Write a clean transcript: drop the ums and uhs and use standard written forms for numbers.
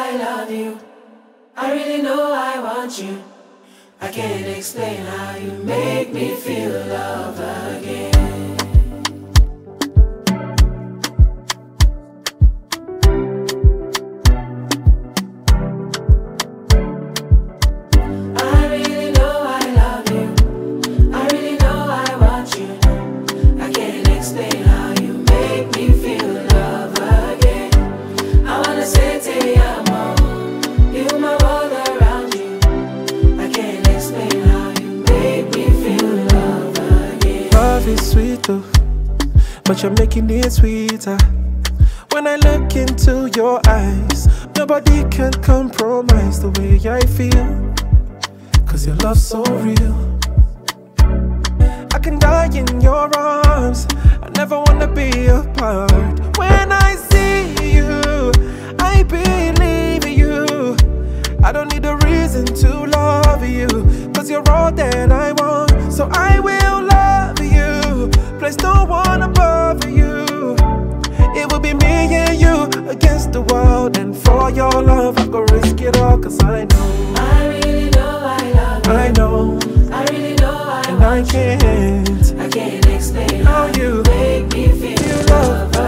I love you. I really know I want you. I can't explain how you make me feel love again. I really know I love you. I really know I want you. I can't explain how you make me feel love again. I wanna say te amo. You my world around you. I can't explain how you make me feel love again. Love is sweet though, but you're making it sweeter. When I look into your eyes, nobody can compromise the way I feel. Cause your love's so real. I can die in your arms. I never wanna be apart. When I see you, I believe you. I don't need a reason to love you, cause you're all that I want. So I will love you, place no one above you. It will be me and you against the world. And for your love I go risk it all. Cause I know, I really know I love you. I know, I really know I and want I can't you. I can't explain how you make me feel love